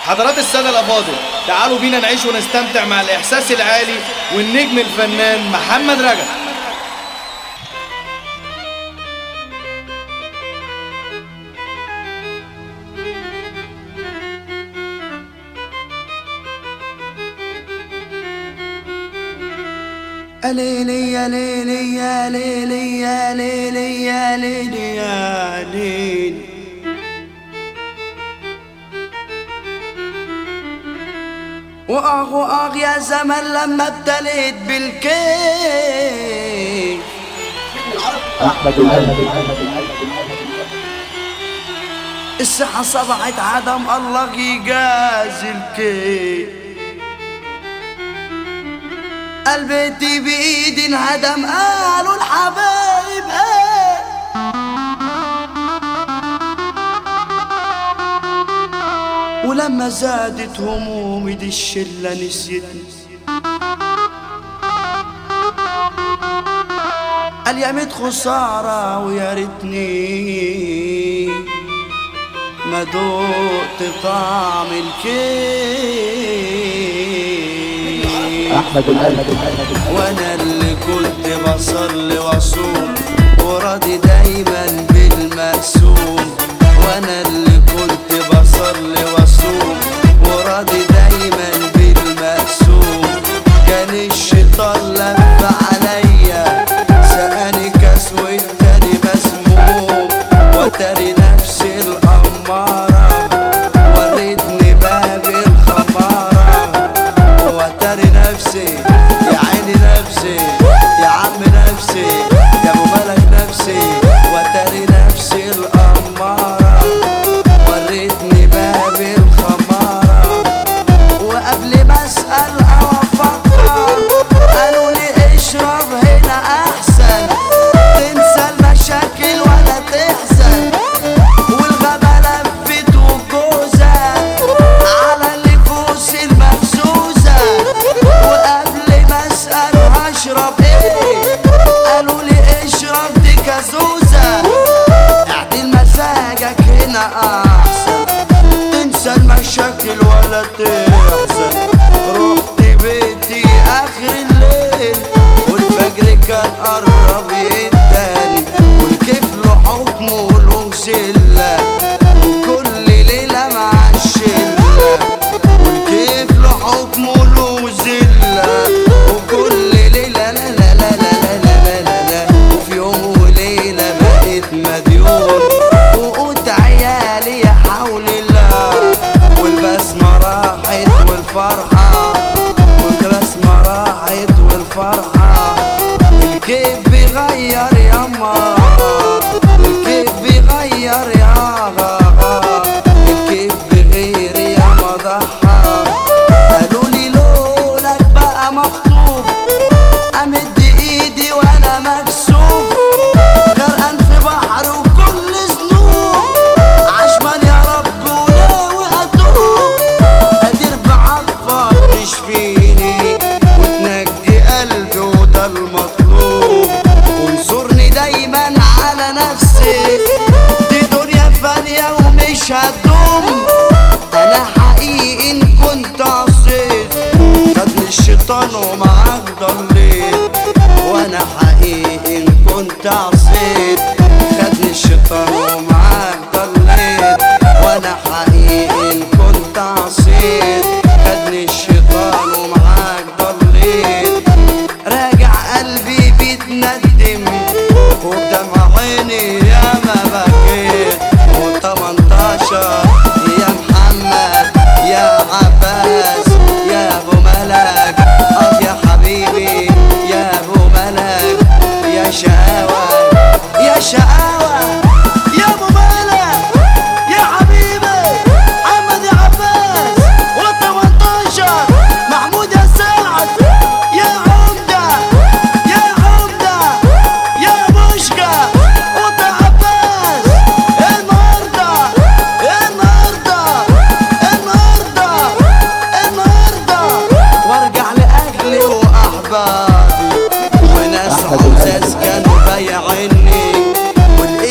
حضرات السادة الأفاضل، تعالوا بينا نعيش ونستمتع مع الإحساس العالي والنجم الفنان محمد رجب. ليلي يا ليلي يا ليلي يا ليلي يا ليلي يا ليلي، وآه يا زمن لما ابتليت بالكيف. الصحة صبعت عدم الله يجازي الكيف. قلبتي بإيدي انهدم قالوا الحبايب ايه، ولما زادت همومي دي الشلة نسيتني. قال يا ميت خسارة ويا ريتني ما دقت طعم الكيف. وانا اللي كنت بصلي واصوم وراضي دايما بالمقسوم، وانا اللي كنت بصلي واصوم وراضي دايما بالمقسوم. كان الشيطان لف عليا سقاني كاس والتاني مسموم، وتاري نفسي الأمارة وريتني باب الخمارة. وتاري نفسي يا عيني نفسي يا عم نفسي يا ابو ملك نفسي، وتاري نفسي الأمارة وريتني باب الخمارة. وقبل ما اسأل او افكر قالوا لي اشرب هنا احسن، تنسى المشاكل ولا تحزن. والغابة لفت وجوزة على النفوس المفزوزة. وقبل ما اسأل هشرب ايه قالوا لي اشرب دي كازوزة. اعدل مزاجك هنا احسن، تنسى المشاكل ولا تحزن. رحت بيتي اخر الليل والفجر كان قرب يداني، والكيف له حكمه له سلة وكل ليلة مع الشلة. والكيف له حكمه له زلة وكل ليلة لا لا لا لا لا لا لا. وفي يوم وليلة بقيت مديون وقوت عيالي يا حول الله. والبسمة راحت والفرحة، والبسمة راحت والفرحة. الكيف بيغير ياما، الكيف بيغير ياما، الكيف بغير ياما ضحى. قالوا لي لونك بقى مخطوب، امد ايدي وانا مكسوف. غرقان في بحر وكل ذنوب، عشمان يا رب وناوي اتوب. قادر بعطفك تشفيني وتنجي قلبي وده المطلوب. وانصرني دايما على نفسي، دي دنيا فانية ومش هتدوم. انا حقيقي ان كنت عصيت خدني الشيطان ومعاك ضليت. وانا حقيقي ان كنت عصيت خدني الشيطان ومعاك ضليت. وانا حقيقي ان كنت عصيت خدني الشيطان ومعاك ضليت. راجع قلبي بيتندم وبدمع عيني يا ما بكيت. و18 يا محمد يا عباس يا ابو ملك يا حبيبي يا ابو ملك يا شقاوة يا شقاوة يا ابو ملك يا حبيبي محمد يا عباس. و18 محمود يا سعد يا عمدة يا عمدة يا بوشكا وطا عباس. النهارده النهارده النهارده النهارده وارجع لاهلي واحبابي وناس عزاز كانوا بايعيني.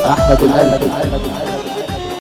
أحمد القلب.